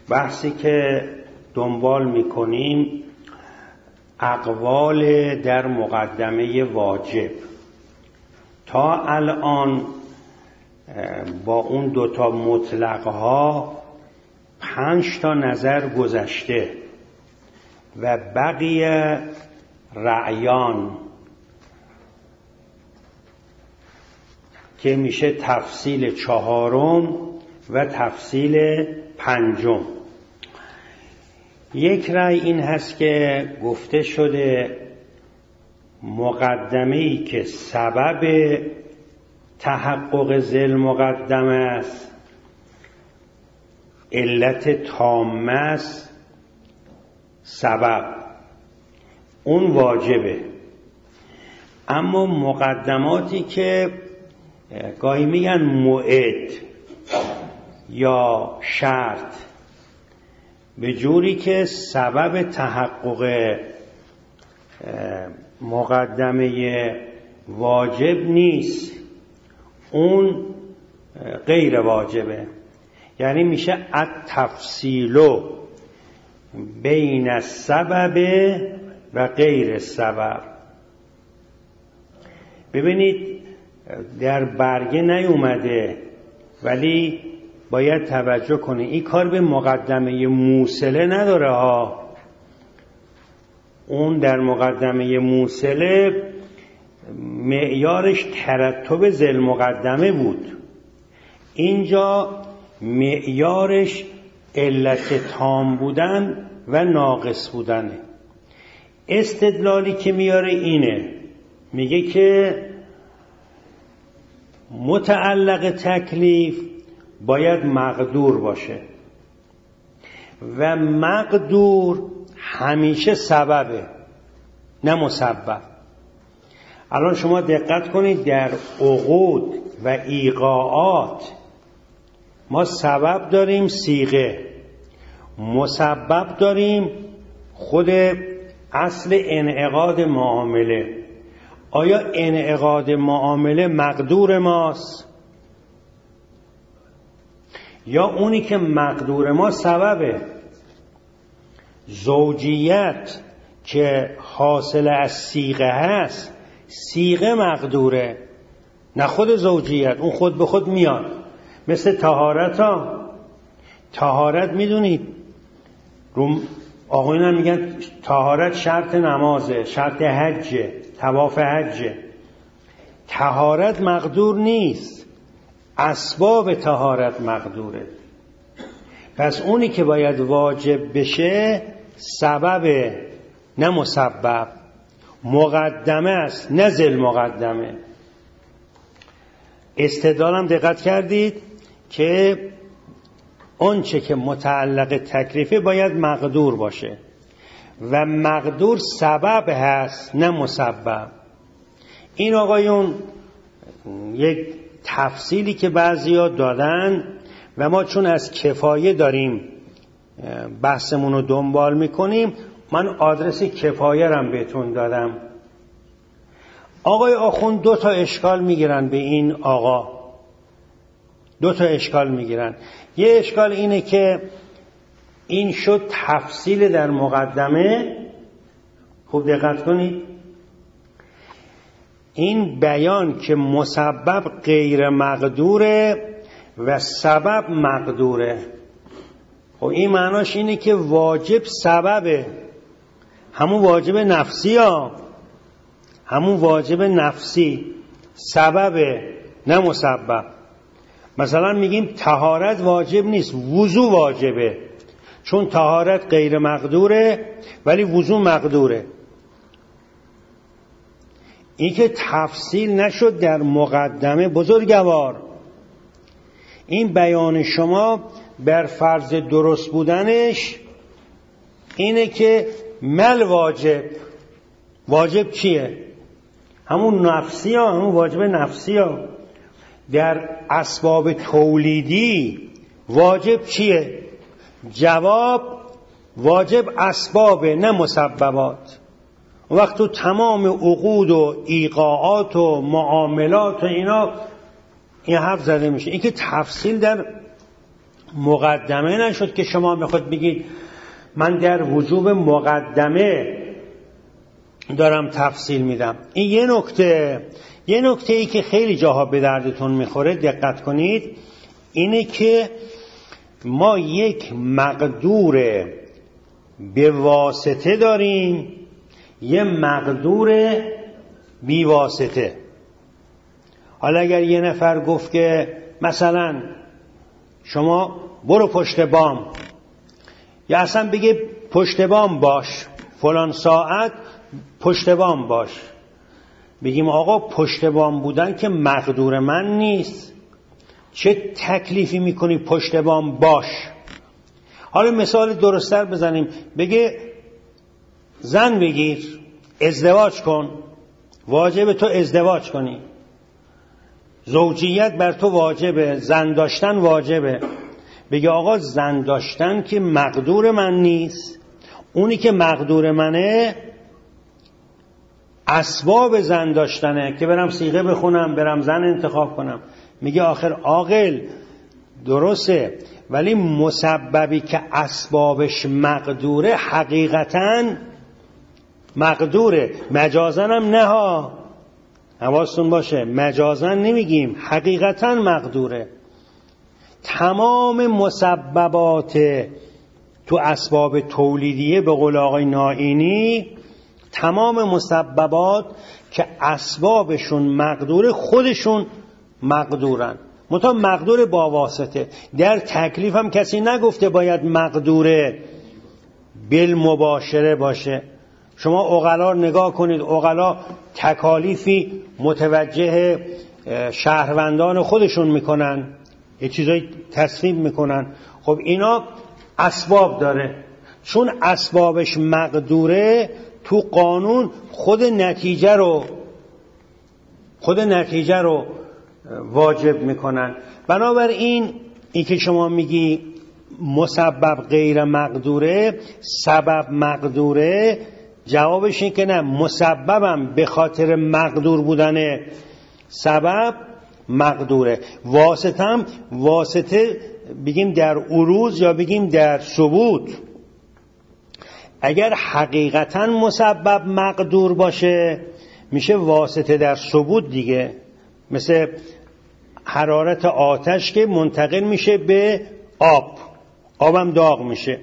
بحثی که دنبال میکنیم اقوال در مقدمه واجب. تا الان با اون دوتا مطلقها 5 تا نظر گذشته و بقیه رأیان که میشه تفصیل 4 و تفصیل 5. یک رأی این هست که گفته شده مقدمه‌ای که سبب تحقق ذیل مقدمه است، علت تامه است، سبب اون واجبه. اما مقدماتی که گاهی میگن موعد یا شرط، به جوری که سبب تحقق مقدمه واجب نیست، اون غیر واجبه. یعنی میشه التفصیل بین السبب و غیر السبب. ببینید در برگه نیومده ولی باید توجه کنید این کار به مقدمه موصله نداره ها. اون در مقدمه موصله معیارش ترتب ذیل مقدمه بود، اینجا معیارش علت تام بودن و ناقص بودنه. استدلالی که میاره اینه، میگه که متعلق تکلیف باید مقدور باشه و مقدور همیشه سببه نه مسبب. الان شما دقت کنید در عقود و ایقاعات ما سبب داریم صیغه، مسبب داریم خود اصل انعقاد معامله. آیا انعقاد معامله مقدور ماست یا اونی که مقدور ما سببه؟ زوجیت که حاصل از صیغه هست، صیغه مقدوره نه خود زوجیت، اون خود به خود میاد. مثل طهارت ها، طهارت میدونید آقایون هم میگن طهارت شرط نمازه، شرط حجه، طواف حجه. طهارت مقدور نیست، اسباب طهارت مقدوره. پس اونی که باید واجب بشه سبب نه مسبب، مقدمه است نه ذیل مقدمه. استدلالم دقت کردید که اون چه که متعلق تکلیفه باید مقدور باشه و مقدور سبب هست نه مسبب. این آقایون یک تفصیلی که بعضیا دادن و ما چون از کفایه داریم بحثمون رو دنبال میکنیم، من آدرس کفایه رم بهتون دادم. آقای آخوند 2 تا اشکال میگیرن به این آقا، 2 تا اشکال میگیرن. یه اشکال اینه که این شد تفصیل در مقدمه. خوب دقت کنید، این بیان که مسبب غیر مقدوره و سبب مقدوره. خب این معناش اینه که واجب سببه، همون واجب نفسی ها، همون واجب نفسی سببه نه مسبب. مثلا میگیم طهارت واجب نیست، وضو واجبه، چون طهارت غیر مقدوره ولی وضو مقدوره. این که تفصیل نشد در مقدمه. بزرگوار این بیان شما بر فرض درست بودنش اینه که مل واجب، واجب چیه؟ همون نفسی ها، همون واجب نفسی ها. در اسباب تولیدی واجب چیه؟ جواب واجب اسباب نه مسببات. وقت تو تمام عقود و ایقاعات و معاملات و اینا این حرف زده میشه. این که تفصیل در مقدمه نشد که شما میخواد بگید من در وجوب مقدمه دارم تفصیل میدم. این یه نکته ای که خیلی جاها به دردتون میخوره، دقت کنید، اینه که ما یک مقدور به واسطه داریم، یه مقدور بی واسطه. حالا اگر یه نفر گفت که مثلا شما برو پشت بام، یا اصلا بگه پشت بام باش، فلان ساعت پشت بام باش، بگیم آقا پشت بام بودن که مقدور من نیست، چه تکلیفی میکنی پشت بام باش؟ حالا مثال درست‌تر بزنیم، بگه زن بگیر، ازدواج کن، واجب تو ازدواج کنی، زوجیت بر تو واجبه، زن داشتن واجبه. بگه آقا زن داشتن که مقدور من نیست، اونی که مقدور منه اسباب زن داشتنه، که برم صیغه بخونم، برم زن انتخاب کنم. میگه آخر عاقل درسته، ولی مسببی که اسبابش مقدوره حقیقتاً مقدوره، مجازن هم نه ها، حواستون باشه، مجازن نمیگیم، حقیقتاً مقدوره. تمام مسببات تو اسباب تولیدیه به قول آقای نائینی، تمام مسببات که اسبابشون مقدوره خودشون مقدورن، منتها مقدور با واسطه. در تکلیف هم کسی نگفته باید مقدوره بالمباشره باشه. شما عقلا نگاه کنید، عقلا تکالیفی متوجه شهروندان خودشون میکنن، یه چیزایی تصویب میکنن، خب اینا اسباب داره، چون اسبابش مقدوره تو قانون خود نتیجه رو واجب میکنن. بنابراین این که شما میگی مسبب غیر مقدوره، سبب مقدوره، جوابش این که نه، مسببم به خاطر مقدور بودن سبب مقدوره، واسطه بگیم در عروض یا بگیم در ثبوت. اگر حقیقتا مسبب مقدور باشه میشه واسطه در ثبوت دیگه، مثل حرارت آتش که منتقل میشه به آبم داغ میشه.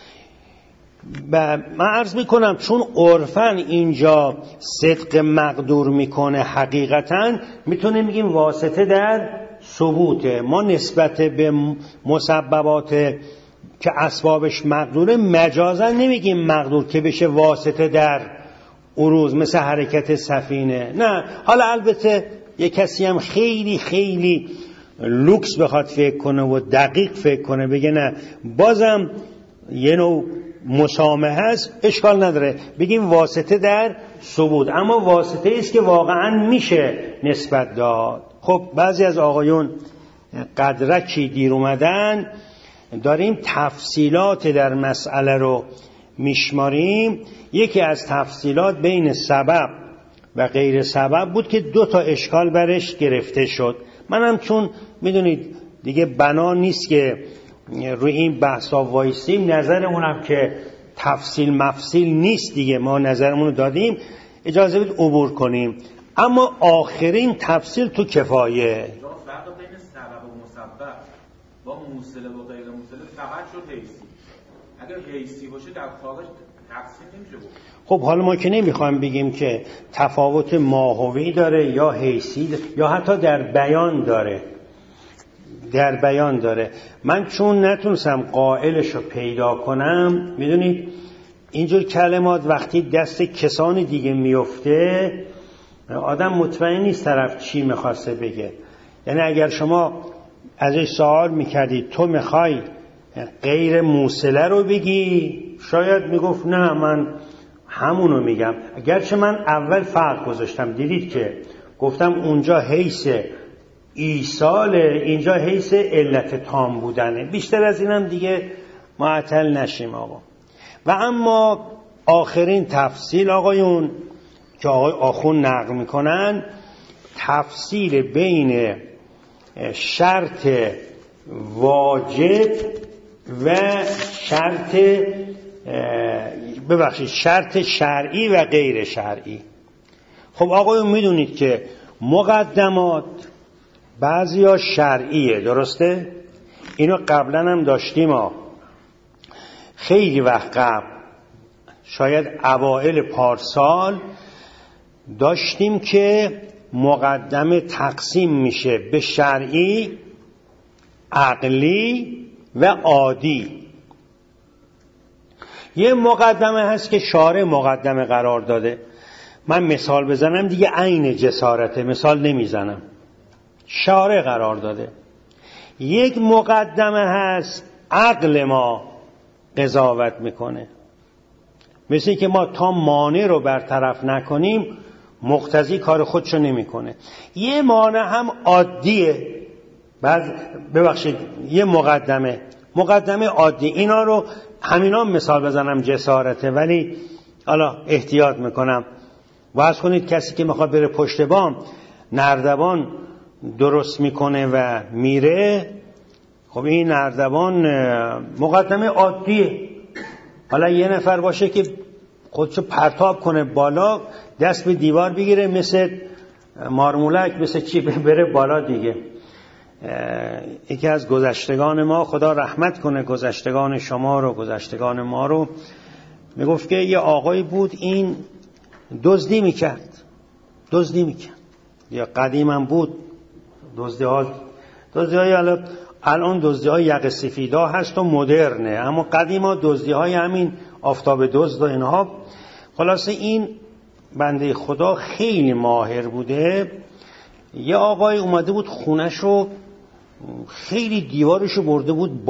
من عرض میکنم چون عرفاً اینجا صدق مقدور میکنه، حقیقتاً میتونه میگیم واسطه در ثبوته. ما نسبت به مسببات که اسبابش مقدوره مجازا نمیگیم مقدور که بشه واسطه در عروض، مثل حرکت سفینه، نه. حالا البته یک کسی هم خیلی خیلی لوکس بخواد فکر کنه و دقیق فکر کنه، بگه نه بازم یه نوع مسامحه هست، اشکال نداره، بگیم واسطه در ثبوت، اما واسطه است که واقعا میشه نسبت داد. خب بعضی از آقایون قدرکی دیر اومدن، داریم تفصیلات در مسئله رو میشماریم. یکی از تفصیلات بین سبب و غیر سبب بود که 2 تا اشکال برش گرفته شد. منم چون میدونید دیگه بنا نیست که روی این بحثا وایسیم، نظرمونم که تفصیل مفصیل نیست دیگه، ما نظرمون رو دادیم، اجازه بدید عبور کنیم. اما آخرین تفصیل تو کفایه، فرق بین سبب و مسبب با موصله و غیر موصله فقط شد حیثی. اگر حیثی باشه در خارج تفصیل نمیشه بود. خب حالا ما که نمیخوایم بگیم که تفاوت ماهوی داره یا حیثی یا حتی در بیان داره. من چون نتونستم قائلش رو پیدا کنم، میدونید اینجور کلمات وقتی دست کسانی دیگه میفته آدم مطمئن نیست طرف چی میخواسته بگه. یعنی اگر شما ازش سوال میکردید تو میخوای غیر موصله رو بگی، شاید میگفت نه من همونو میگم. اگرچه من اول فرق گذاشتم، دیدید که گفتم اونجا حیث ایصاله، اینجا حیث علت تام بودنه. بیشتر از اینم دیگه معطل نشیم آقا. و اما آخرین تفصیل آقایون که آقای آخون نقل میکنن، تفصیل بین شرط واجب و شرط شرعی و غیر شرعی. خب آقایون میدونید که مقدمات بعضیا شرعیه، درسته؟ اینو قبلا هم داشتیم خیلی وقت قبل، شاید اوائل پارسال داشتیم که مقدمه تقسیم میشه به شرعی، عقلی و عادی. یه مقدمه هست که شارع مقدمه قرار داده. من مثال بزنم دیگه عین جسارته، مثال نمیزنم، شارع قرار داده. یک مقدمه هست عقل ما قضاوت میکنه، مثل که ما تا مانع رو برطرف نکنیم مقتضی کار خودشو نمیکنه. یه مانع هم عادیه، یه مقدمه عادی. اینا رو همینا مثال بزنم جسارته، ولی حالا احتیاط میکنم. واعظ کنید کسی که میخواد بره پشت بام نردبان درست میکنه و میره، خب این نردبان مقدمه عادیه. حالا یه نفر باشه که خودشو پرتاب کنه بالا، دست به دیوار بگیره مثل مارمولک، مثل چی بره بالا دیگه. یکی از گذشتگان ما، خدا رحمت کنه گذشتگان شما رو، گذشتگان ما رو، میگفت که یه آقایی بود این دزدی میکرد. یا قدیم هم بود دزدی های الان دزدی های یقه سفیدا هست و مدرنه، اما قدیم ها دزدی های همین آفتاب دزد و اینها. خلاصه این بنده خدا خیلی ماهر بوده. یه آقای اومده بود خونه‌شو، خیلی دیوارشو برده بود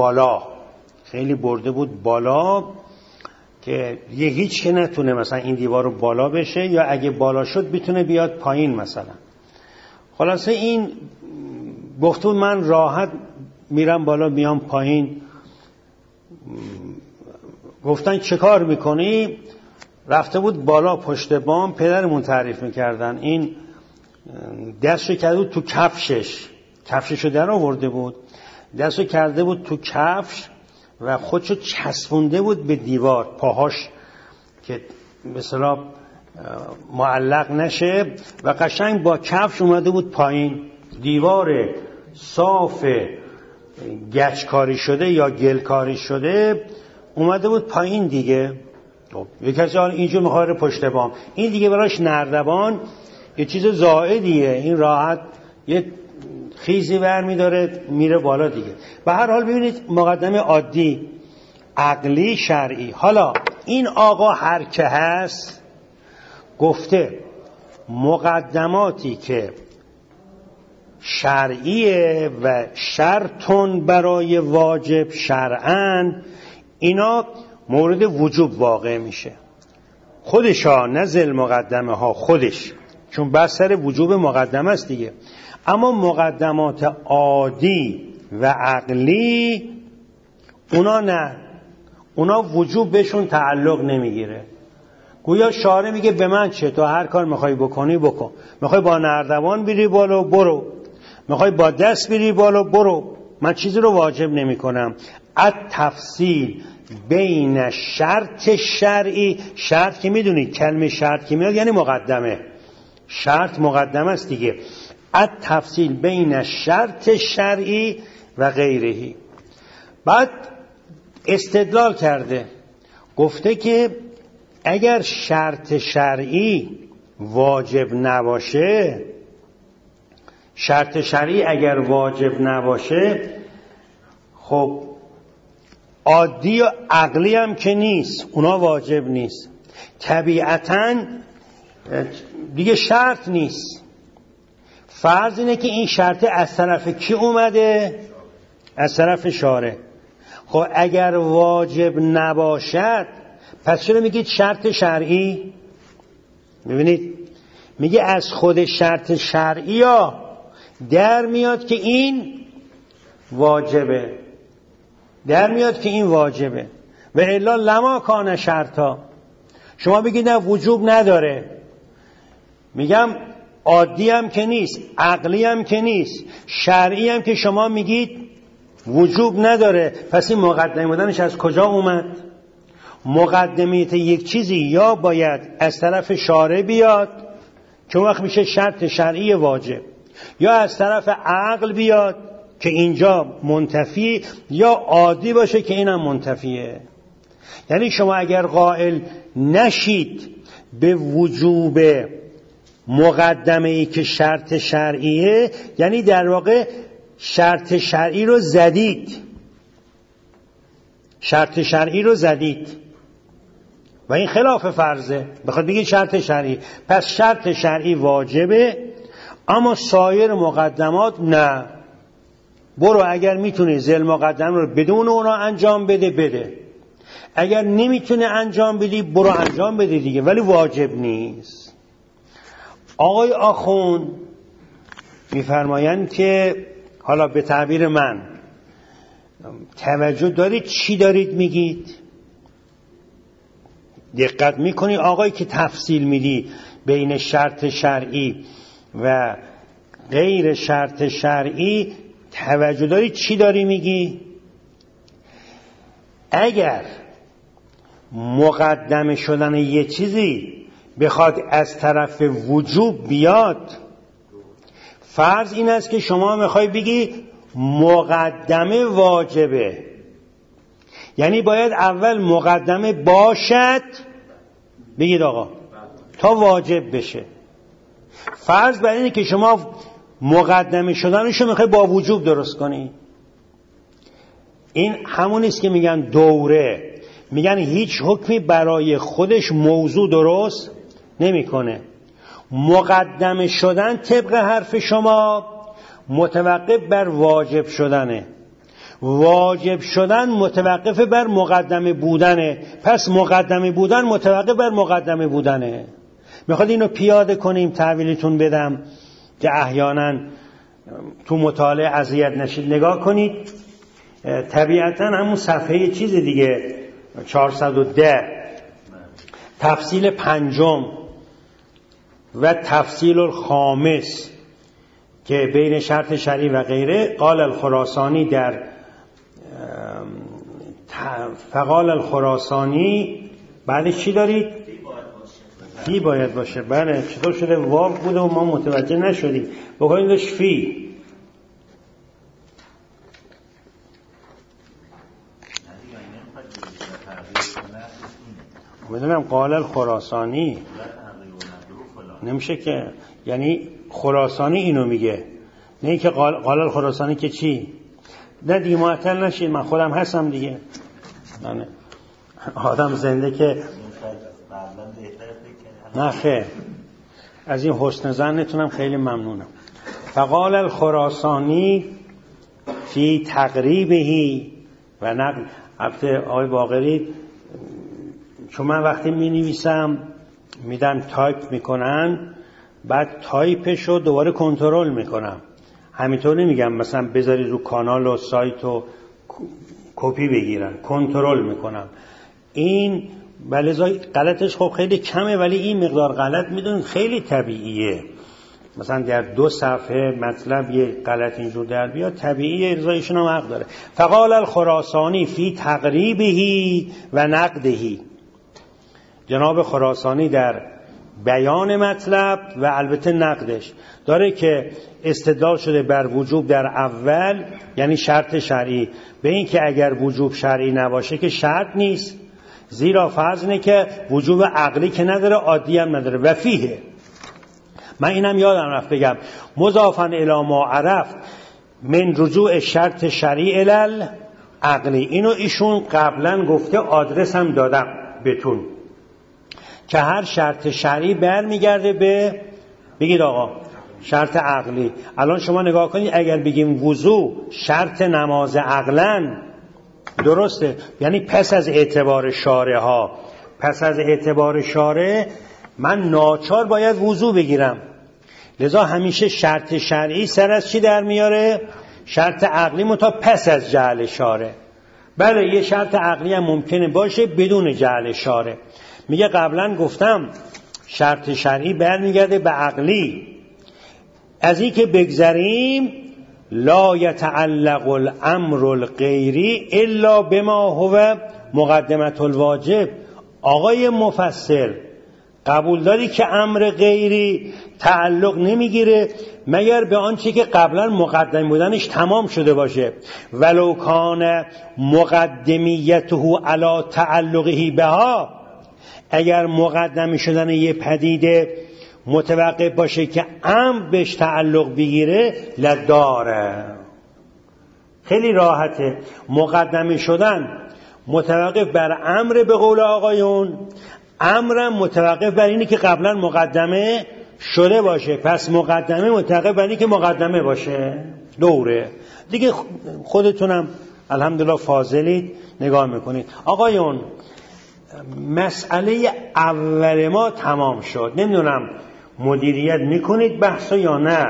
بالا، که یه هیچ که نتونه مثلا این دیوار رو بالا بشه، یا اگه بالا شد بتونه بیاد پایین مثلا. خلاصه این گفت من راحت میرم بالا میام پایین. گفتن چه کار میکنی؟ رفته بود بالا پشت بام، پدرمون تعریف میکردن این دستشو کرده بود تو کفششو در آورده بود، دستشو کرده بود تو کفش و خودشو چسبونده بود به دیوار، پاهاش که مثلا معلق نشه، و قشنگ با کفش اومده بود پایین. دیوار صاف گچکاری شده یا گلکاری شده اومده بود پایین دیگه. یک کسی اینجور میخواره پشت بام، این دیگه براش نردبان یه چیز زائدیه، این راحت یه خیزی برمی داره میره بالا دیگه. به هر حال ببینید مقدمه عادی، عقلی، شرعی. حالا این آقا هر که هست گفته مقدماتی که شرعیه و شرطون برای واجب شرعاً، اینا مورد وجوب واقع میشه خودشا، نه ذل مقدمه ها خودش، چون بس سر وجوب مقدمه است دیگه. اما مقدمات عادی و عقلی اونا نه، اونا وجوب بهشون تعلق نمیگیره. گویا شارع میگه به من چه، تو هر کار میخوای بکنی بکن، میخوای با نردبان بری بالا برو، میخوای با دست بری بالا برو، من چیزی رو واجب نمی کنم. التفصیل بین شرط شرعی، شرط که میدونید کلمه شرط که میاد یعنی مقدمه، شرط مقدمه است دیگه. التفصیل بین شرط شرعی و غیرهی. بعد استدلال کرده، گفته که اگر شرط شرعی واجب نباشه، شرط شرعی اگر واجب نباشه، خب عادی و عقلی هم که نیست، اونا واجب نیست، طبیعتاً دیگه شرط نیست. فرض اینه که این شرط از طرف کی اومده؟ از طرف شارع. خب اگر واجب نباشد پس چرا میگید شرط شرعی؟ میبینید میگه از خود شرط شرعی ها در میاد که این واجبه، و الا لما کان شرطا. شما بگید نه وجوب نداره، میگم عادی هم که نیست، عقلی هم که نیست، شرعی هم که شما میگید وجوب نداره، پس این مقدمه بودنش از کجا اومد؟ مقدمیت یک چیزی یا باید از طرف شارع بیاد که وقت میشه شرط شرعی واجب، یا از طرف عقل بیاد که اینجا منتفی، یا عادی باشه که اینم منتفیه. یعنی شما اگر قائل نشید به وجوب مقدمه‌ای که شرط شرعیه، یعنی در واقع شرط شرعی رو زدید، شرط شرعی رو زدید و این خلاف فرضه. بخواد بگید شرط شرعی، پس شرط شرعی واجبه اما سایر مقدمات نه. برو اگر میتونی ذیل مقدم رو بدون اونا انجام بده، اگر نمیتونه انجام بدی برو انجام بده دیگه، ولی واجب نیست. آقای آخوند میفرمایند که حالا به تعبیر من توجه دارید چی دارید میگید؟ دقت میکنی آقایی که تفصیل میدی بین شرط شرعی و غیر شرط شرعی، توجه دارید چی داری میگی؟ اگر مقدمه شدن یه چیزی بخواد از طرف وجوب بیاد، فرض این است که شما میخوای بگی مقدمه واجبه، یعنی باید اول مقدمه باشد بگید آقا تا واجب بشه. فرض بر اینه که شما مقدمه شدنشو میخوای با وجوب درست کنی. این همون است که میگن دوره، میگن هیچ حکمی برای خودش موضوع درست نمیکنه. مقدمه شدن طبق حرف شما متوقف بر واجب شدنه، واجب شدن متوقف بر مقدمه بودنه، پس مقدمه بودن متوقف بر مقدمه بودنه. میخواد اینو پیاده کنیم تحویلتون بدم که احیانا تو مطالعه اذیت نشید. نگاه کنید طبیعتا همون صفحه چیز دیگه 410 تفصیل پنجم و تفصیل الخامس که بین شرط شرعی و غیره، قال الخراسانی در فقال الخراسانی بعدش چی دارید؟ فی باید باشه. بله چطور شده واو بوده و ما متوجه نشدیم. بکنید داشت فی. میدونم قال الخراسانی نمیشه که، یعنی خراسانی اینو میگه، نه که قال الخراسانی که چی؟ نه دیگه معطل نشید، من خودم هستم دیگه، نه آدم زنده که نه خیر. از این حسن ظنتونم خیلی ممنونم. فقال الخراسانی فی تقریبهی و نقل. البته آقای باقری چون من وقتی می نویسم میدم تایپ میکنن، بعد تایپشو دوباره کنترل میکنم، همینطور نمیگم مثلا بذارید رو کانال و سایت و کپی بگیرن، کنترل میکنم. این بلزای غلطش خب خیلی کمه، ولی این مقدار غلط میدونید خیلی طبیعیه. مثلا در 2 صفحه مطلب یه غلط اینجور در بیاد، طبیعیه، ارزایشون هم حق داره. فقال الخراسانی فی تقریبهی و نقدهی. جناب خراسانی در بیان مطلب و البته نقدش داره که استدلال شده بر وجوب در اول، یعنی شرط شرعی، به این که اگر وجوب شرعی نباشه که شرط نیست، زیرا فرض اینه که وجوب عقلی که نداره عادی هم نداره. و فیه، من اینم یادم رفت بگم، مضافاً الی ما عرف من رجوع شرط شرعی الی عقلی. اینو ایشون قبلا گفته، آدرس هم دادم بهتون که هر شرط شرعی برمیگرده به، بگید آقا، شرط عقلی. الان شما نگاه کنید، اگر بگیم وضو شرط نماز عقلن، درسته، یعنی پس از اعتبار شارع ها، پس از اعتبار شارع من ناچار باید وضو بگیرم، لذا همیشه شرط شرعی سر از چی در میاره؟ شرط عقلی متا پس از جعل شارع. بله یه شرط عقلی هم ممکنه باشه بدون جعل شارع. میگه قبلا گفتم شرط شرعی برمیگرده به عقلی، از این که بگذریم لا یتعلق الامر الغیری الا بما هو مقدمه الواجب. آقای مفسر قبول داری که امر غیری تعلق نمیگیره مگر به آنچه که قبلا مقدم بودنش تمام شده باشه. ولو کان مقدمیته علی تعلقه بها، اگر مقدمی شدن یه پدیده متوقف باشه که امر بهش تعلق بگیره لداره. خیلی راحته. مقدمی شدن متوقف بر امر به قول آقایون، امرم متوقف بر اینه که قبلا مقدمه شده باشه. پس مقدمه متوقف بر اینه که مقدمه باشه. دوره دیگه. خودتونم الحمدلله فاضلید نگاه میکنید. آقایون مسئله اول ما تمام شد. نمیدونم مدیریت میکنید بحثا یا نه.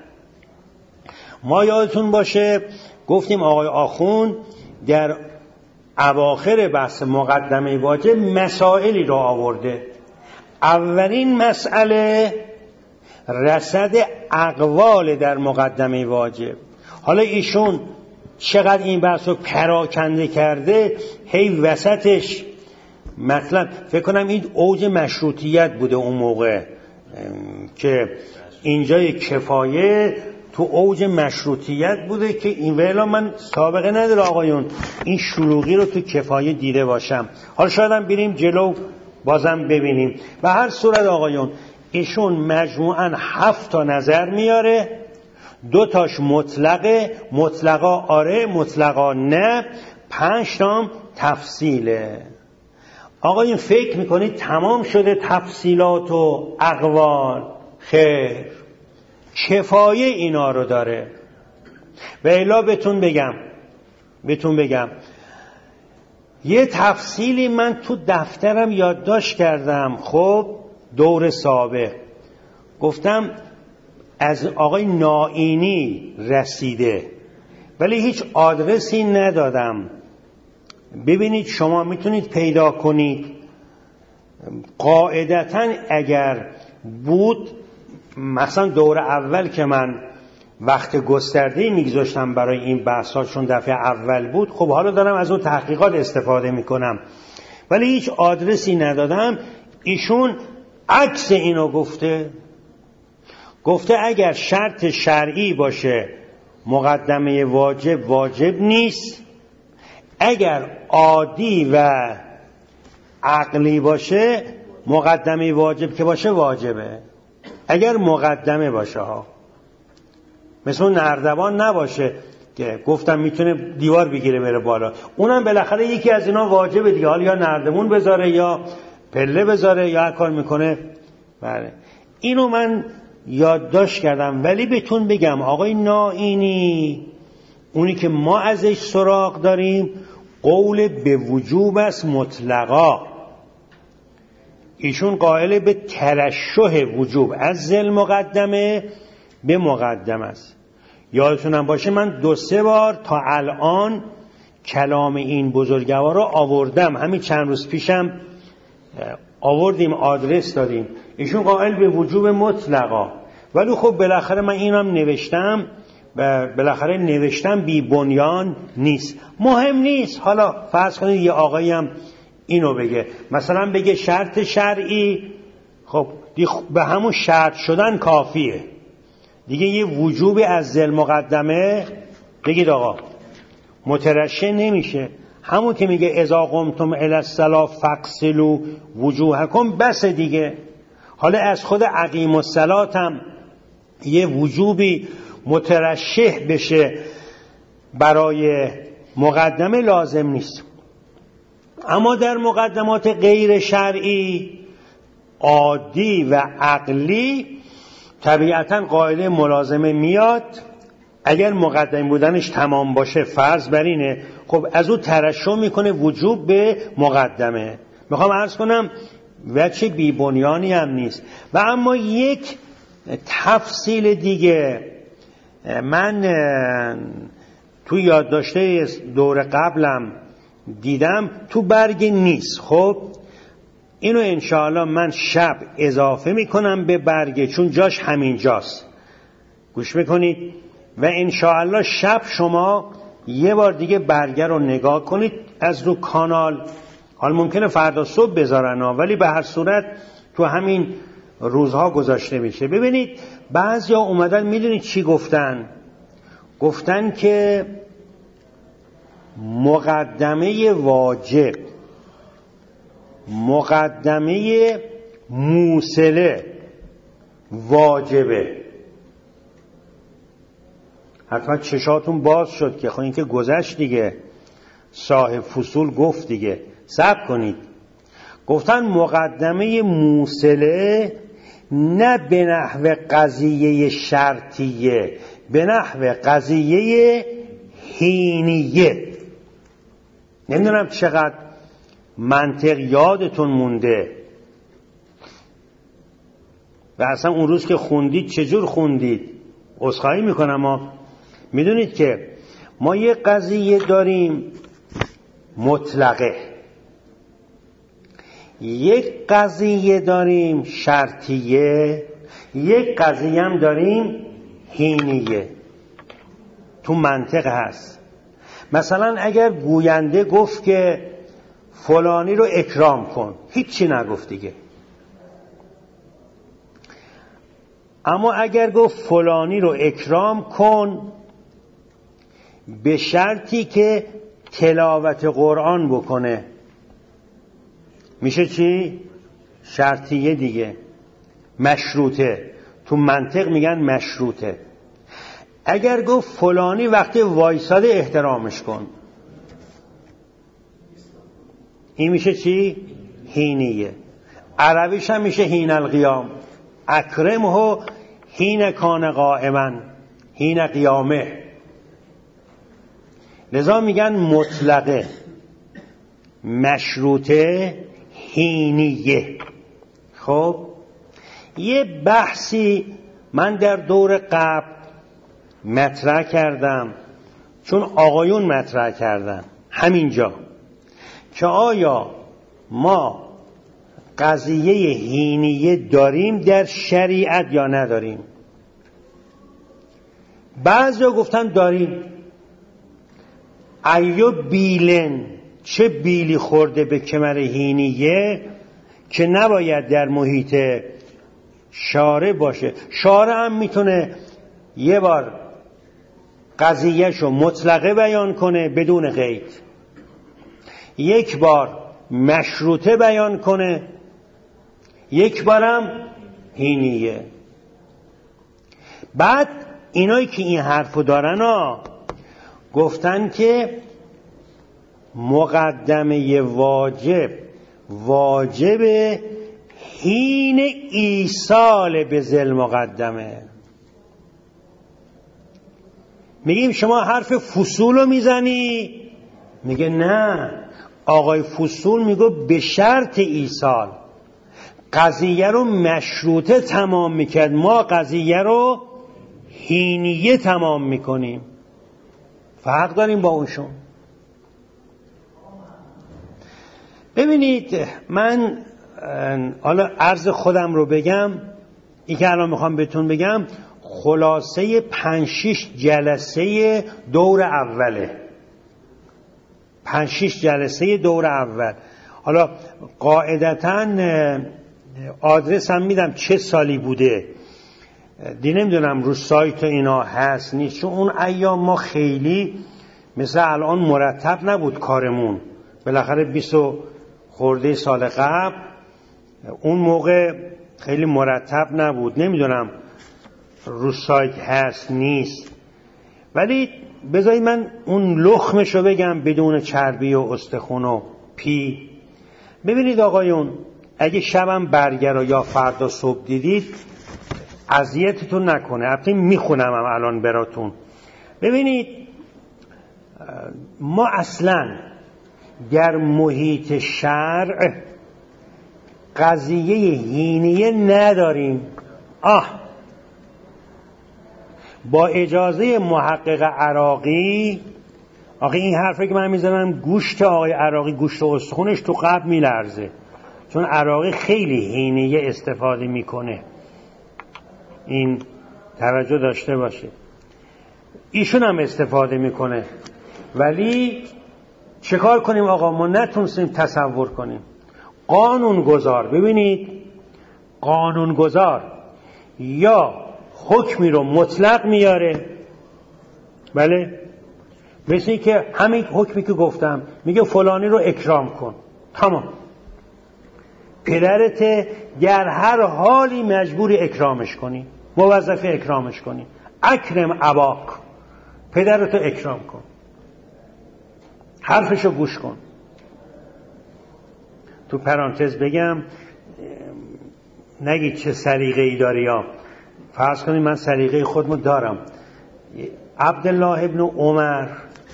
ما یادتون باشه گفتیم آقای آخوند در اواخر بحث مقدمه واجب مسائلی رو آورده. اولین مسئله رصد اقوال در مقدمه واجب. حالا ایشون چقدر این بحث رو پراکنده کرده، هی وسطش مثلا فکر کنم این اوج مشروطیت بوده اون موقع که اینجای کفایه تو اوج مشروطیت بوده که این ویلا من سابقه نداره آقایون این شلوغی رو تو کفایه دیده باشم. حالا شاید هم بریم جلو بازم ببینیم. و هر صورت آقایون ایشون مجموعاً 7 تا نظر میاره، 2 تاش مطلقه، مطلقا آره مطلقا نه، 5 تام تفصیله. آقایون فکر میکنید تمام شده تفصیلات و اقوال؟ خیر، کفایه اینا رو داره. و الا بهتون بگم یه تفصیلی من تو دفترم یادداشت کردم. خب دور سابق گفتم از آقای نائینی رسیده ولی هیچ آدرسی ندادم. ببینید شما میتونید پیدا کنید. قاعدتاً اگر بود مثلا دور اول که من وقت گسترده‌ای میگذاشتم برای این بحث‌ها چون دفعه اول بود، خب حالا دارم از اون تحقیقات استفاده میکنم ولی هیچ آدرسی ندادم. ایشون عکس اینو گفته اگر شرط شرعی باشه مقدمه واجب نیست، اگر عادی و عقلی باشه مقدمه واجب که باشه واجبه. اگر مقدمه باشه ها، مثل اون نردبان نباشه که گفتم میتونه دیوار بگیره بره بالا، اونم بالاخره یکی از اینا واجبه دیگه. حالا یا نردبون بذاره یا پله بذاره یا هر کار میکنه. بله اینو من یادداشت کردم. ولی بهتون بگم آقای نائینی اونی که ما ازش سراغ داریم قول به وجوب است مطلقا. ایشون قائل به ترشح وجوب از ذل مقدمه به مقدم است. یادتونم باشه من 2-3 بار تا الان کلام این بزرگوار رو آوردم. همین چند روز پیشم آوردیم، آدرس دادیم. ایشون قائل به وجوب مطلقا. ولی خب بالاخره من اینم نوشتم و بالاخره نوشتم بی بنیان نیست. مهم نیست. حالا فرض کنید یه آقایی هم اینو بگه، مثلا بگه شرط شرعی، خب به همون شرط شدن کافیه دیگه. یه وجوب از ذل مقدمه بگید آقا مترشح نمیشه. همون که میگه اذا قمتم الی الصلاة فاغسلوا وجوهکم بس دیگه. حالا از خود اقیموا الصلاة هم یه وجوبی مترشح بشه برای مقدمه لازم نیست. اما در مقدمات غیر شرعی عادی و عقلی طبیعتاً قاعده ملازمه میاد. اگر مقدم بودنش تمام باشه فرض بر اینه، خب از او ترشح میکنه وجوب به مقدمه. میخوام عرض کنم وجه بی بنیانی هم نیست. و اما یک تفصیل دیگه من تو یادداشته دور قبلم دیدم تو برگ نیست. خب اینو انشاءالله من شب اضافه میکنم به برگ چون جاش همین جاست. گوش میکنید و انشاءالله شب شما یه بار دیگه برگه رو نگاه کنید از رو کانال. حالا ممکنه فردا صبح بذارن ولی به هر صورت تو همین روزها گذاشته میشه. ببینید بعضیا اومدن، میدونید چی گفتن؟ گفتن که مقدمه واجب، مقدمه موصله واجبه. حتما چشاتون باز شد که خب این که گذشت دیگه، صاحب فصول گفت دیگه، صبر کنید. گفتن مقدمه موصله نه به نحو قضیه شرطیه، به نحو قضیه حینیه. نمیدونم چقدر منطق یادتون مونده و اصلا اون روز که خوندید چجور خوندید. عذرخواهی میکنم. ما میدونید که ما یه قضیه داریم مطلقه، یک قضیه داریم شرطیه، یک قضیه هم داریم حینیه. تو منطق هست. مثلا اگر گوینده گفت که فلانی رو اکرام کن، هیچی نگفت دیگه. اما اگر گفت فلانی رو اکرام کن به شرطی که تلاوت قرآن بکنه، میشه چی؟ شرطیه دیگه، مشروطه. تو منطق میگن مشروطه. اگر گفت فلانی وقتی وایساده احترامش کن، این میشه چی؟ حینیه. عربیش هم میشه حین القیام، اکرمه حین کان قائما حین قیامه. لذا میگن مطلقه، مشروطه، حینیه. خب یه بحثی من در دور قبل مطرح کردم، چون آقایون مطرح کردن همینجا، که آیا ما قضیه حینیه داریم در شریعت یا نداریم؟ بعضیا گفتن داریم. ایو بیلن، چه بیلی خورده به کمر حینیه که نباید در محیط شارع باشه. شارع هم میتونه یه بار قضیهشو مطلقه بیان کنه بدون قید، یک بار مشروطه بیان کنه، یک بارم حینیه. بعد اینایی که این حرفو دارن گفتن که مقدمه واجب حین ایصال به ذل مقدمه. میگیم شما حرف فصول رو میزنی؟ میگه نه، آقای فصول میگه به شرط ایصال. قضیه رو مشروطه تمام میکرد، ما قضیه رو حینیه تمام میکنیم. فرق داریم با اونشون. ببینید من حالا عرض خودم رو بگم، این که الان میخوام بهتون بگم خلاصه 5-6 جلسه دور اوله. 5-6 جلسه دور اول. حالا قاعدتاً آدرس هم میدم چه سالی بوده، نمیدونم رو سایت اینا هست نیست، چون اون ایام ما خیلی مثل الان مرتب نبود کارمون. بالاخره 20 خورده سال قبل اون موقع خیلی مرتب نبود. نمیدونم رو سایت هست نیست، ولی بذارید من اون لخمشو بگم بدون چربی و استخون و پی. ببینید آقایون، اگه شبم برگر یا فردا صبح دیدید اذیتتون نکنه، البته میخونم الان براتون. ببینید ما اصلا در محیط شرع قضیه حینیه نداریم. با اجازه محقق عراقی، آقا این حرفه که من میزنم گوشت آقای عراقی، گوشت و استخونش تو قبل میلرزه، چون عراقی خیلی حینیه استفاده میکنه، این توجه داشته باشه. ایشون هم استفاده میکنه. ولی چه کار کنیم آقا؟ ما نتونستیم تصور کنیم. قانونگذار، ببینید قانونگذار یا حکمی رو مطلق میاره، بله، مثل این که همین حکمی که گفتم میگه فلانی رو اکرام کن، تمام، پدرت در هر حالی مجبوری اکرامش کنی، موظف اکرامش کنی. اکرم اباک، پدرتو اکرام کن، حرفشو گوش کن. تو پرانتز بگم نگید چه سلیقه‌ای داری، یا فرض کنید من سلیقه خودمو دارم. عبدالله ابن عمر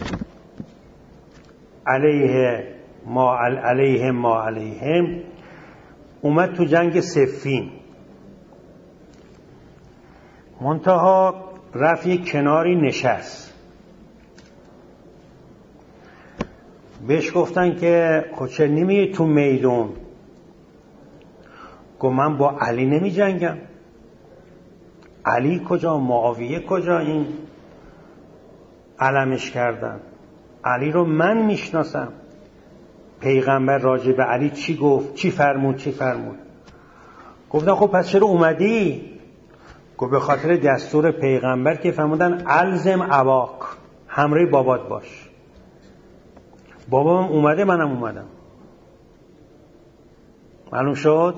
علیهم ما علیهم اومد تو جنگ صفین، منتها رفت یک کناری نشست. بهش گفتن که خود چه نمیه تو میدون؟ گفت من با علی نمی جنگم. علی کجا؟ معاویه کجا؟ این علمش کردن. علی رو من میشناسم. پیغمبر راجع به علی چی گفت؟ چی فرمود؟ گفتن خب پس چرا اومدی؟ گفت به خاطر دستور پیغمبر که فرمودن الزم اباک، همراه بابات باش. بابام اومده، منم اومدم. معلوم شد؟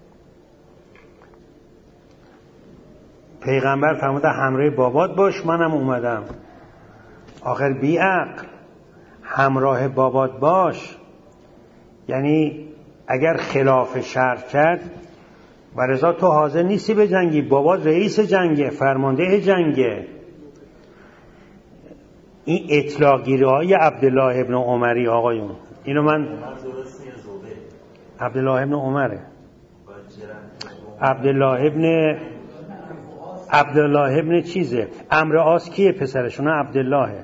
پیغمبر فرموده همراه بابات باش، منم اومدم. آخر بی عقل همراه بابات باش یعنی اگر خلاف شرع کرد و رضا تو حاضر نیستی به جنگی، بابات رئیس جنگه، فرمانده جنگه. این اطلاقگیری های عبدالله ابن عمری آقایون، اینو من عبدالله ابن عمره، عبدالله ابن چیزه، عمرو عاص کیه پسرشون؟ عبدالله،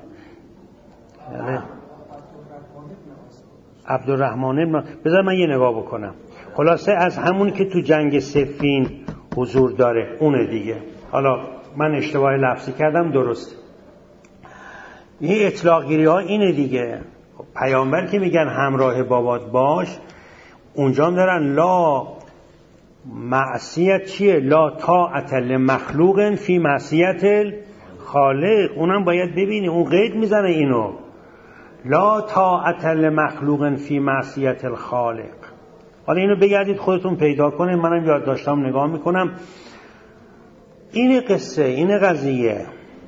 عبدالرحمن ابن. بذار من یه نگاه بکنم. خلاصه از همون که تو جنگ صفین حضور داره اونه دیگه. حالا من اشتباه لفظی کردم، درست. این اطلاقگیری ها اینه دیگه. پیامبر که میگن همراه بابات باش، اونجا هم دارن لا معصیت چیه؟ لا طاعت لمخلوق فی معصیت الخالق. اونم باید ببینی، اون قید میزنه اینو، لا طاعت لمخلوق فی معصیت الخالق. حالا اینو بگردید خودتون پیدا کنید، منم یاد داشتم نگاه میکنم. این قصه، این قضیه.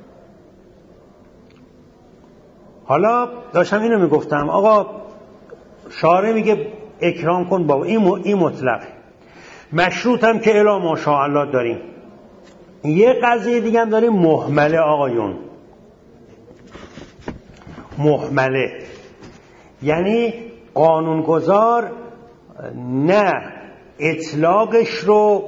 حالا داشتم اینو میگفتم آقا شارع میگه اکرام کن بابا، این مطلقه. مشروط هم که الا ماشاءالله داریم. یه قضیه دیگه هم داریم محمله آقایون. محمله یعنی قانونگذار نه اطلاقش رو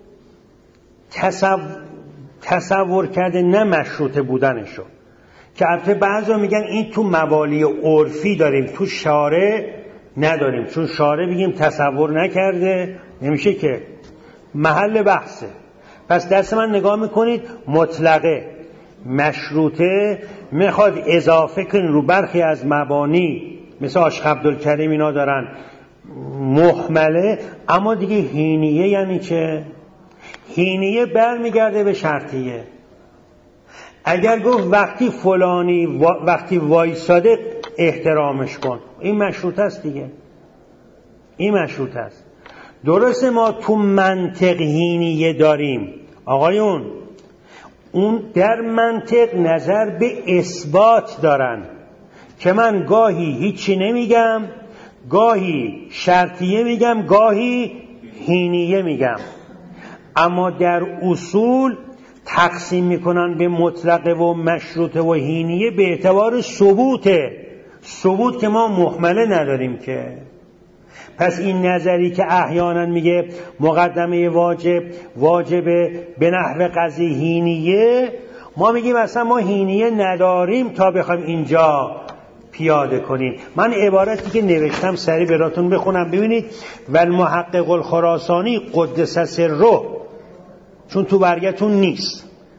تصور کرده، نه مشروط بودنش رو. که البته بعضا میگن این تو موالی عرفی داریم، تو شارع نداریم، چون شارع بگیم تصور نکرده نمیشه که، محل بحثه. پس دست من نگاه میکنید مطلقه، مشروطه، میخواد اضافه کنید رو برخی از مبانی مثل عاشق عبدالکریم اینا دارن محمله. اما دیگه هینیه یعنی چه؟ هینیه برمیگرده به شرطیه. اگر گفت وقتی فلانی وقتی وایساده احترامش کن، این مشروط است دیگه، این مشروط است. درسته ما تو منطق هینیه داریم آقایون، اون در منطق نظر به اثبات دارن که من گاهی هیچی نمیگم، گاهی شرطیه میگم، گاهی هینیه میگم. اما در اصول تقسیم میکنن به مطلقه و مشروطه و هینیه به اعتبار ثبوت که ما محمله نداریم که. پس این نظری که احیانا میگه مقدمه واجبه به نحو قضیه هینیه، ما میگیم اصلا ما هینیه نداریم تا بخوایم اینجا پیاده کنیم. من عبارتی که نوشتم سریع براتون بخونم ببینید. و المحقق الخراسانی قدس سره، چون تو برگتون نیست،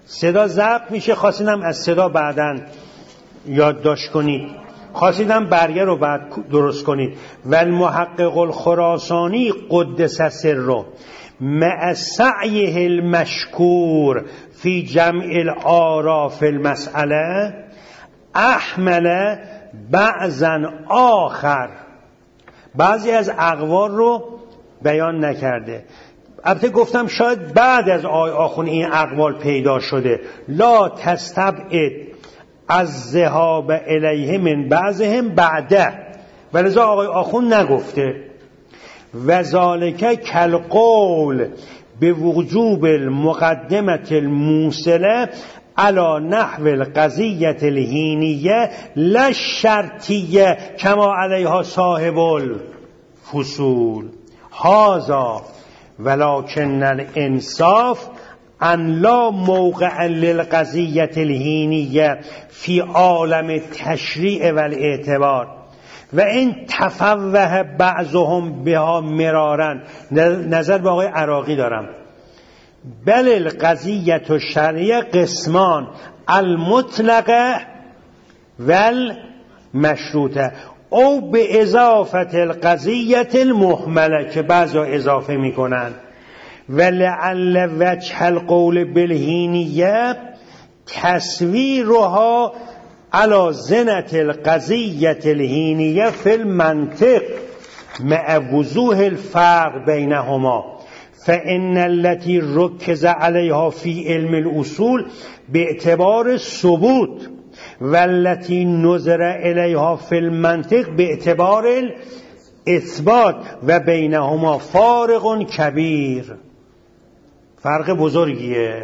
صدا ضبط میشه، خواستیدم از صدا بعداً یادداشت کنید، خواستیدم برگه رو بعد درست کنید. و المحقق الخراسانی قدس سره مع سعیه المشکور فی جمع الآراء فی المسئله احمل بعضا آخر، بعضی از اقوال رو بیان نکرده. البته گفتم شاید بعد از آقای آخوند این اقوال پیدا شده. لا تستبعد از ذهاب الیه من بعضهم بعده، ولذا آقای آخوند نگفته و ذالک کالقول به وجوب المقدمه الموصله علی نحو القضیه الهینیه لا شرطیه کما علیها صاحب الفصول هذا ولکن الانصاف ان لا موقع للقضیه الهینیه فی عالم التشریع و الاعتبار و این تفوه بعضهم بها مرارن. نظر به آقای عراقی دارم. بل القضیه الشرعیه قسمان المطلقه و المشروطه او به اضافت القضیه المهمله که بعضا اضافه میکنن. ولعل وجه القول بالهینیه تصویرها علی زنت القضیه الهینیه فی المنطق مع وضوح الفرق بینهما فان التي رکز علیها فی علم الاصول باعتبار الثبوت والتي نظر الیها فی المنطق باعتبار الاثبات و بینهما فارق کبیر. فرق بزرگیه.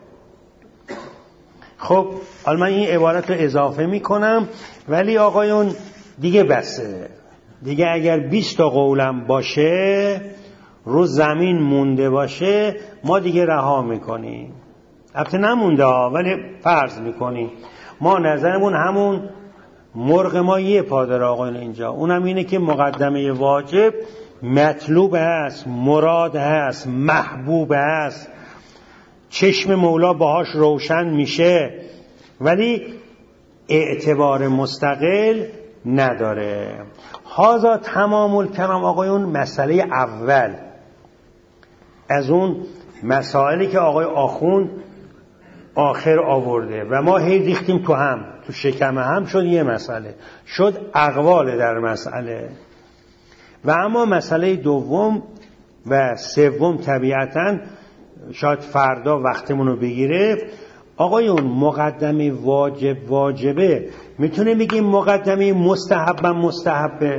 خب حالا من این عبارت رو اضافه میکنم، ولی آقایون دیگه بسه دیگه. اگر 20 تا قولم باشه رو زمین مونده باشه ما دیگه رها میکنیم. البته نمونده ها، ولی فرض میکنیم ما نظرمون همون مرغ ما یه پا داره آقایون اینجا، اونم اینه که مقدمه واجب مطلوب هست، مراد هست، محبوب هست، چشم مولا باهاش روشن میشه، ولی اعتبار مستقل نداره. هازا تمام الکلام آقایون مسئله اول از اون مسائلی که آقای آخوند آخر آورده و ما هی ریختیم تو شکم هم شد یه مسئله، شد اقوال در مسئله. و اما مسئله دوم و سوم طبیعتاً شاید فردا وقتمون رو بگیره. آقایون مقدمه واجبه میتونه بگیم مقدمه مستحبه.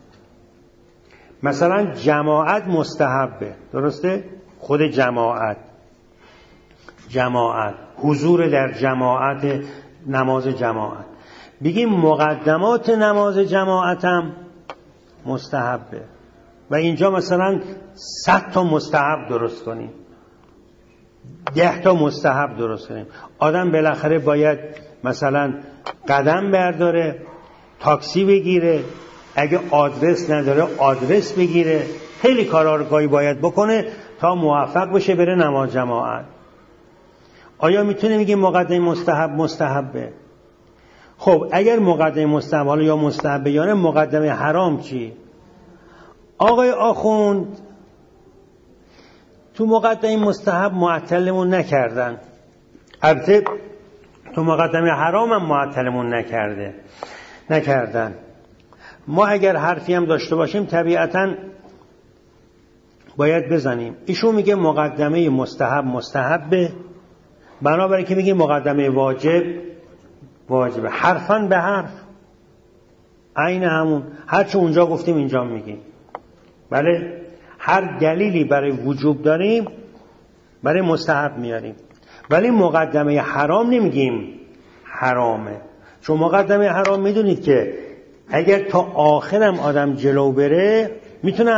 مثلا جماعت مستحبه، درسته؟ خود جماعت حضور در جماعت، نماز جماعت، بگیم مقدمات نماز جماعت هم مستحبه. و اینجا مثلا 100 تا مستحب درست کنیم، 10 تا مستحب درست کنیم. آدم بالاخره باید مثلا قدم برداره، تاکسی بگیره، اگه آدرس نداره آدرس بگیره، خیلی کارا رو گاهی باید بکنه تا موفق بشه بره نماز جماعت. آیا میتونه میگه مقدمه مستحبه؟ خب اگر مقدمه مستحب حالا یا مستحبه یا نه، مقدمه حرام چی؟ آقای آخوند تو مقدمه مستحب معطلمون نکردن، البته تو مقدمه حرام هم معطلمون نکردن. ما اگر حرفی هم داشته باشیم طبیعتاً باید بزنیم. ایشون میگه مقدمه مستحبه، بنابراین که میگه مقدمه واجبه، حرفاً به حرف عین همون، هرچه اونجا گفتیم اینجا میگیم. بله، هر دلیلی برای وجوب داریم برای مستحب میاریم، ولی مقدمه حرام نمیگیم حرامه. چون مقدمه حرام میدونید که اگر تا آخرم آدم جلو بره میتونه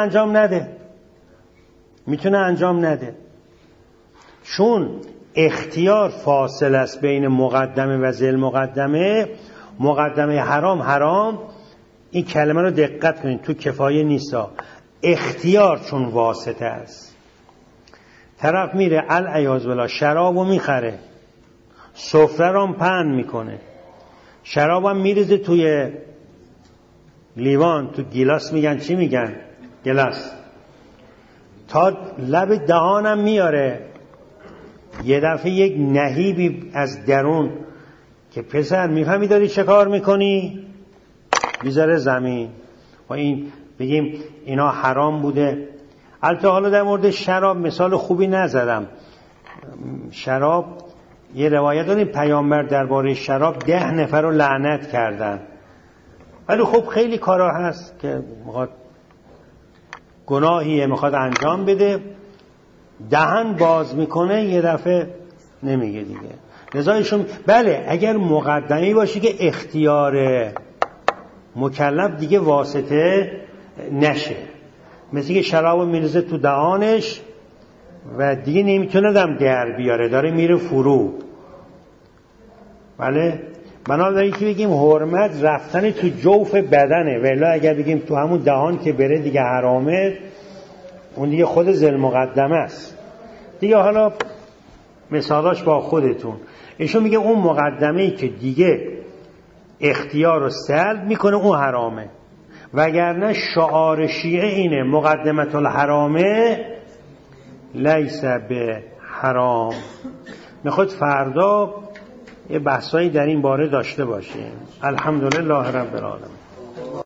انجام نده، چون اختیار فاصل است بین مقدمه و ذیل مقدمه. مقدمه حرام این کلمه رو دقت کنید، تو کفایه نیستا. اختیار چون واسطه است، طرف میره العیاذ بالله شرابو میخره، سفره رو هم پهن میکنه، شراب هم میریزه توی لیوان، تو گیلاس میگن چی میگن؟ گلاس. تا لب دهانم میاره. یه دفعه یک نهیبی از درون که پسر میفهمی داری چه کار میکنی؟ میذاره زمین. و این بگیم اینا حرام بوده. البته حالا در مورد شراب مثال خوبی نزدم. شراب یه روایت داریم پیامبر درباره شراب 10 نفر رو لعنت کردن. ولی خب خیلی کارا هست که میخواد گناهیه میخواد انجام بده، دهن باز میکنه یه دفعه نمیگه دیگه. لذا ایشون بله اگر مقدمی باشه که اختیار مکلف دیگه واسطه نشه، مثل که شرابو میریزه تو دهانش و دیگه نمیتونه دم در بیاره، داره میره فرو. بله بنابراین که بگیم حرمت رفتن تو جوف بدنه، ولی اگر بگیم تو همون دهان که بره دیگه حرامه، اون دیگه خود ذل مقدمه است دیگه. حالا مثالاش با خودتون. ایشون میگه اون مقدمه‌ای که دیگه اختیار رو سلب میکنه اون حرامه، وگرنه شعار شیعه اینه مقدمت الحرامه لیس به حرام. میخواد فردا یه بحثایی در این باره داشته باشیم. الحمدلله رب العالمین.